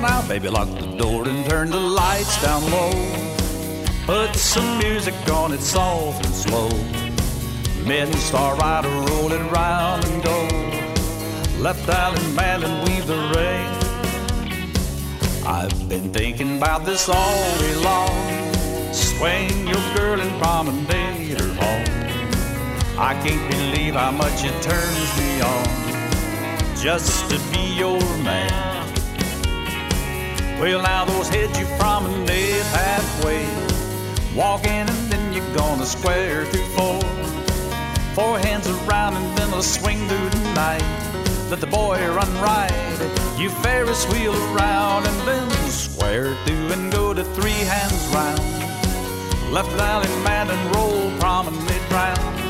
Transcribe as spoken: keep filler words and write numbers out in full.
now, baby, lock the door and turn the lights down low. Put some music on it soft and slow. Men star rider, roll it round and go. Left island man and weave the rain. I've been thinking about this all day long. Swing your girl and promenade her home. I can't believe how much it turns me on just to be your man. Well, now those heads you promenade halfway, walk in and then you're gonna square through four. Four hands around and then let's swing through the night. Let the boy run right, you Ferris wheel around and then square through and go to three hands round. Left valley man and roll promenade round.